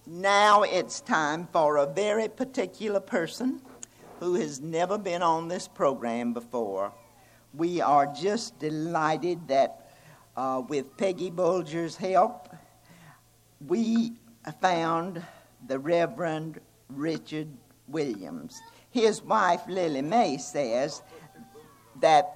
Now it's time for a very particular person who has never been on this program before. We are just delighted that with Peggy Bulger's help, we found the Reverend Richard Williams. His wife, Lily Mae, says that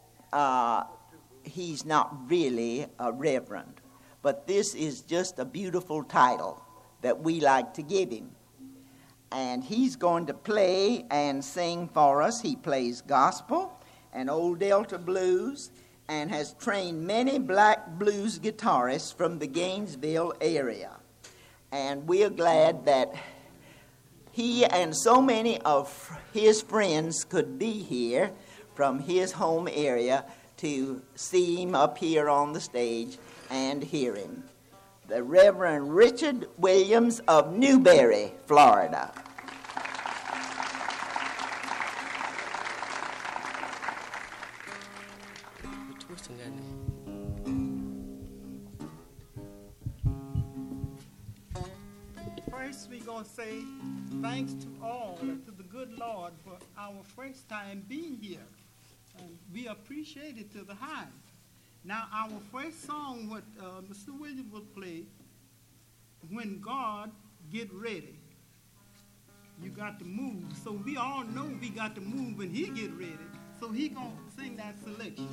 he's not really a reverend, but this is just a beautiful title that we like to give him. And he's going to play and sing for us. He plays gospel and old Delta blues and has trained many black blues guitarists from the Gainesville area. And we're glad that he and so many of his friends could be here from his home area to see him up here on the stage and hear him. The Reverend Richard Williams of Newberry, Florida. First, we're going to say thanks to all, to the good Lord, for our first time being here. And we appreciate it to the highest. Now, our first song, what Mr. Williams will play, When God Get Ready. You got to move. So we all know we got to move when he get ready. So he going to sing that selection.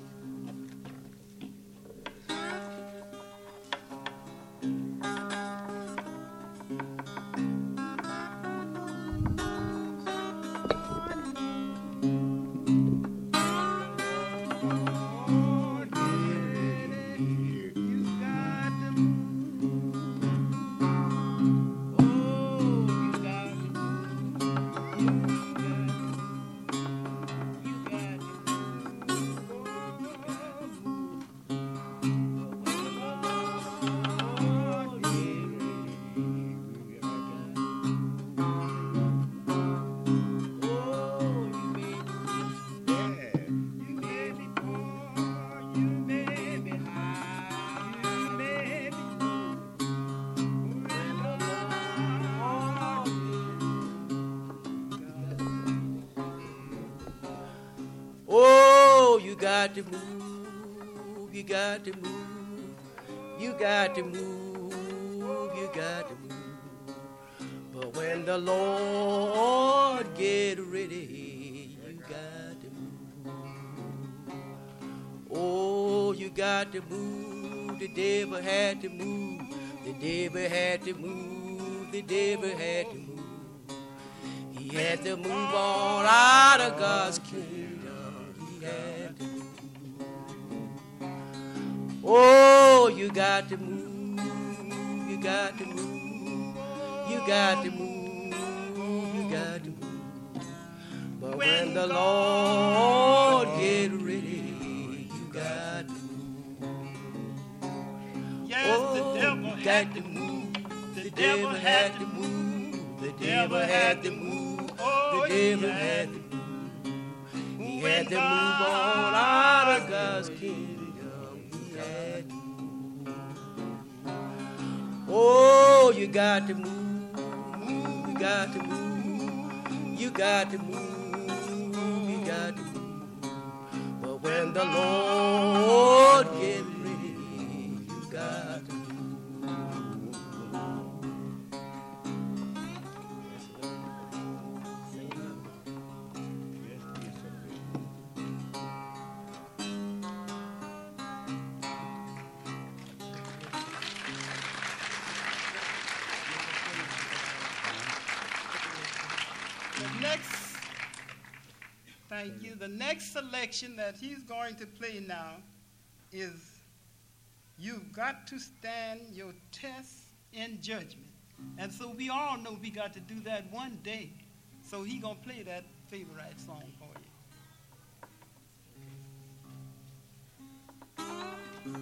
To move, you got to move, you got to move, you got to move. But when the Lord get ready, you got to move. Oh, you got to move, the devil had to move, the devil had to move, the devil had to move. He had to move on out of God's kingdom, he had to move. Oh, you got to move, you got to move, you got to move, you got to move. But when the Lord get ready, you got to move. Yes, oh, the devil had to move, the devil had to move, the devil had to move, the devil had to move. He had to move on out of God's kingdom. Oh, you got to move, you got to move, you got to move, you got to move. But when the Lord get ready, you got to move. Thank you. The next selection that he's going to play now is You've Got to Stand Your Test in Judgment. And so we all know we got to do that one day. So he's going to play that favorite song for you.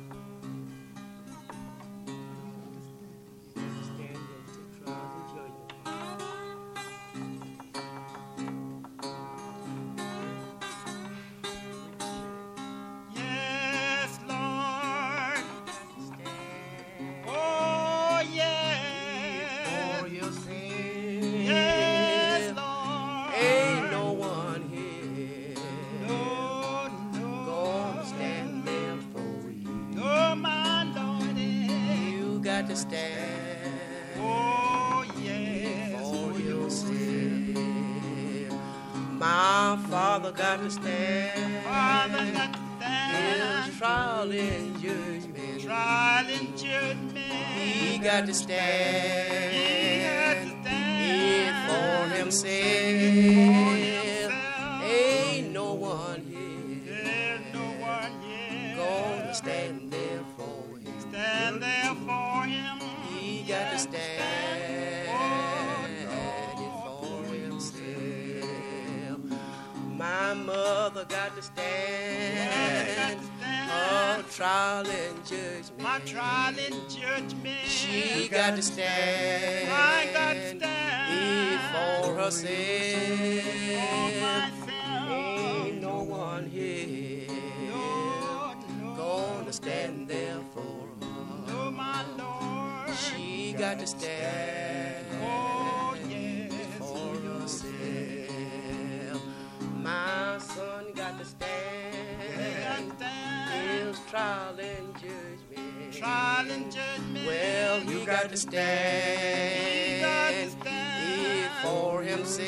to stand. Oh, yes. For yourself. My Father got to stand. Father got to stand. His trial and judgment. Trial and judgment. He got to stand. He got to stand. For himself. For himself. Ain't no one here. There's no one here. Gonna stand there for him. Stand there for him. He got to stand for himself. My mother got to stand. Her trial and judgment. My trial and judgment. She got to stand. I got to stand for herself. for myself. Ain't no one here gonna stand there for her. No, my Lord. She got to stand Oh, yes. for herself. My son got to stand. His trial and judgment. Trial and judgment. Well, he got to stand. He got to stand for himself.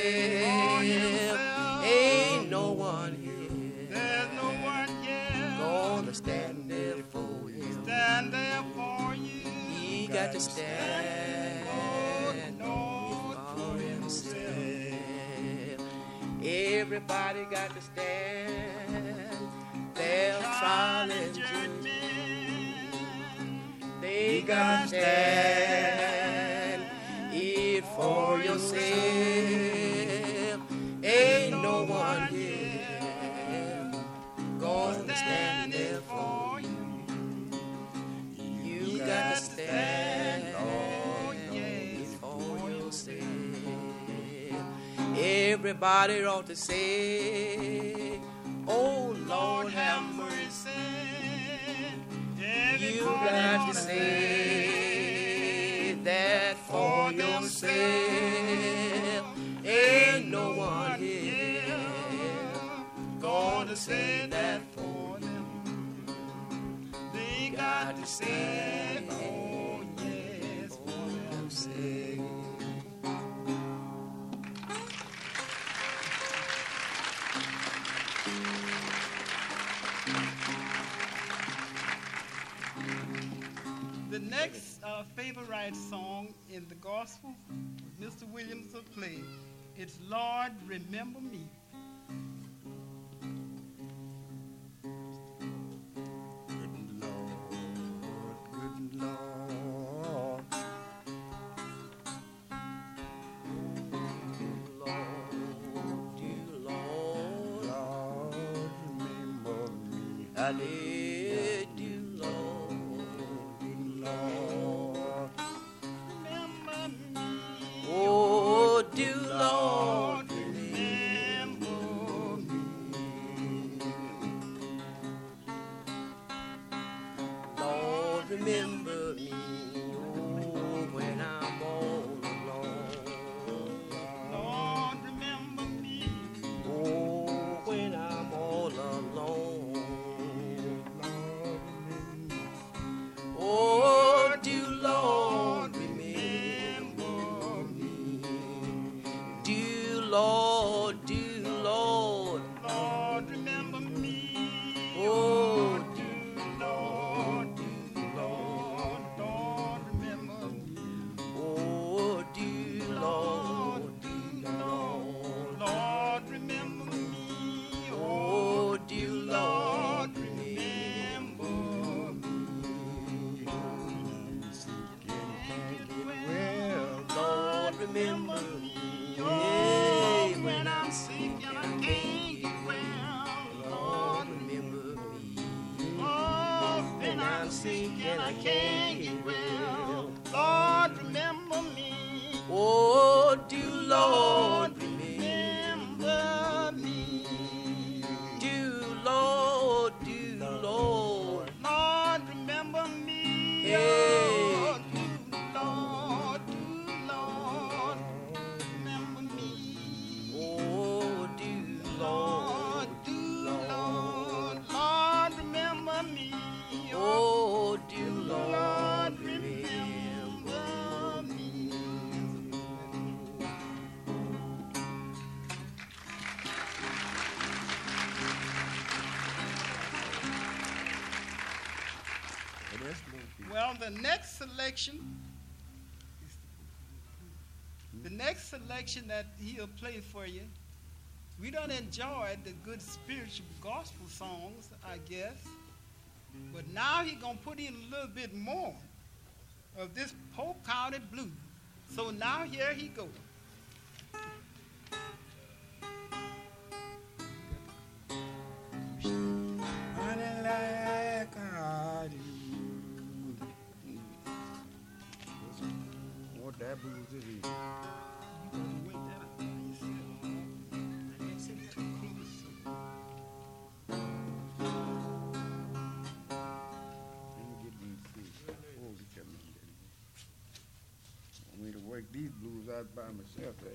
Ain't no one here. There's no one here Gonna stand there for him. stand there for you. He got to stand Lord, for himself. Everybody got to stand. Their trial and judgment. They got to stand. It for yourself. Ain't no one here gonna stand there for you. You got to stand for yourself. Everybody ought to say, oh Lord, have mercy. You got to say that for yourself. Ain't no one here gonna say that for them. They got to say, oh yes, for themselves. The next favorite song in the gospel, Mr. Williams will play. It's Lord, Remember Me. Good Lord. Lord, remember me. I need you, Lord. Lord, Remember me. Oh, do Lord. Remember me. Lord, remember me. Oh, when I'm all alone. Lord, remember me. Oh, when I'm all alone. Oh, do Lord remember me. Do Lord, do Lord. Lord, remember me. Oh, Lord, Lord, Lord, remember me. oh, do Lord, do Lord. Lord, remember me. Oh, do Lord Lord, remember me. Lord, remember me. Oh, when I'm sick and I can't get well. Lord, remember me. Oh, when I'm sick and I can't get well. Lord, remember me. Oh, do Lord remember. Remember me. Do Lord, do Lord. Lord, remember me. Hey. Oh, do Lord, remember me. Oh, do Lord, Lord. Lord, remember me. Oh, do Lord, Lord remember next selection that he'll play for you, we done enjoyed the good spiritual gospel songs, I guess. But now he's going to put in a little bit more of this Polk County blues. So now here he goes. Honey, like I do. What that blues it is? You gonna wait that up by yourself. I guess it's too close. Let me get these things. Oh, we come in there. Want me to work these blues out by myself, right?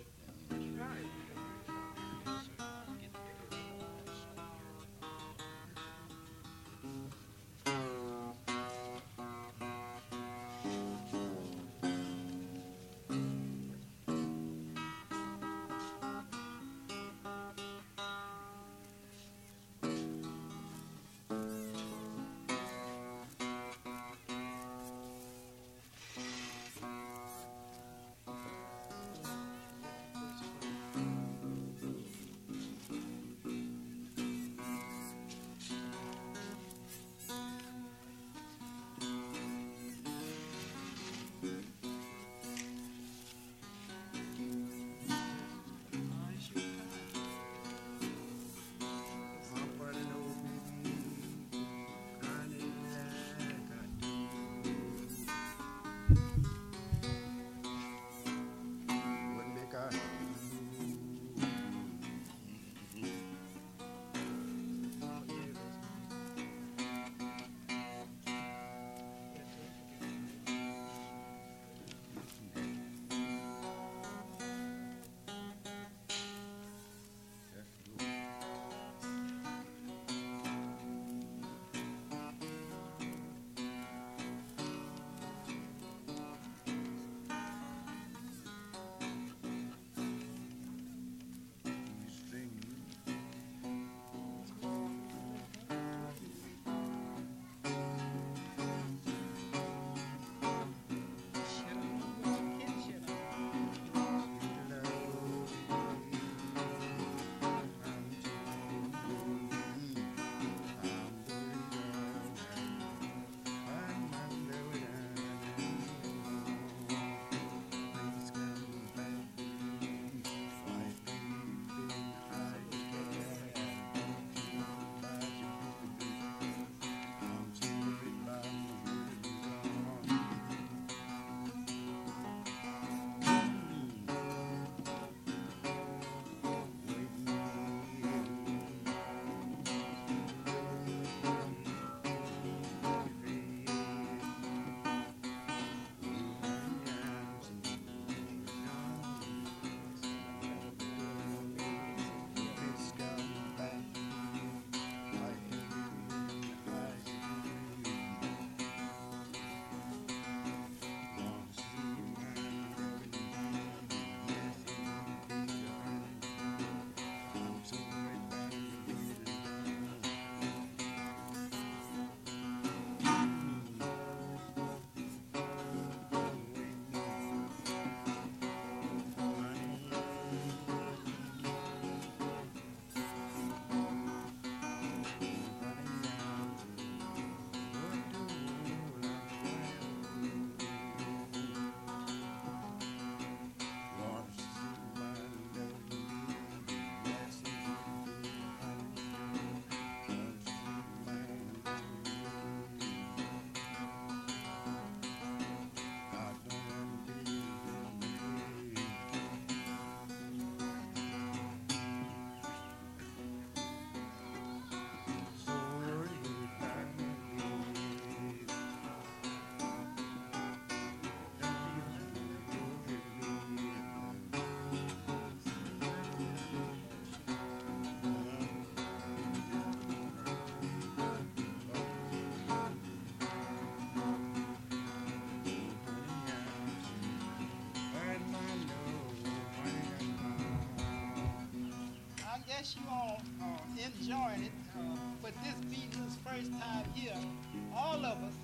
guess you all are enjoying it. But this being his first time here, all of us,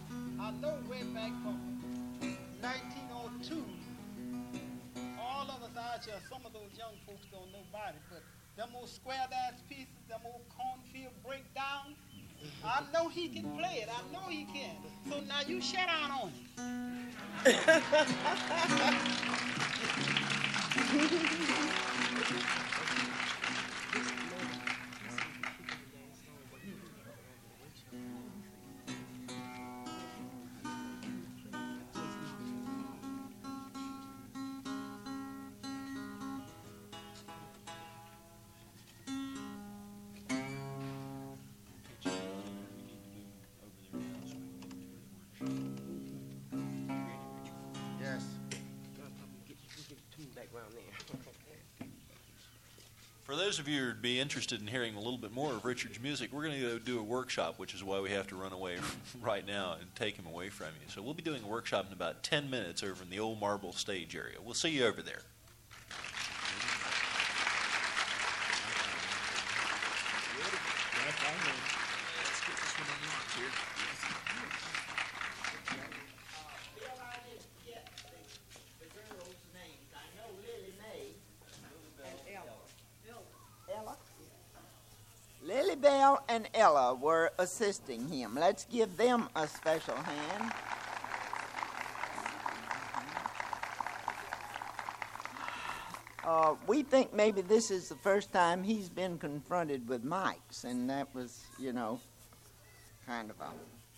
I know way back from 1902, all of us out here, some of those young folks don't know about it, but them old square dance pieces, them old cornfield breakdown, I know he can play it. I know he can. So now you shut down on him. Yes. For those of you who'd be interested in hearing a little bit more of Richard's music, we're going to go do a workshop, which is why we have to run away right now and take him away from you. So we'll be doing a workshop in about 10 minutes over in the old Marble stage area. We'll see you over there. Lily Bell and Ella were assisting him. Let's give them a special hand. We think maybe this is the first time he's been confronted with mics, and that was, kind of a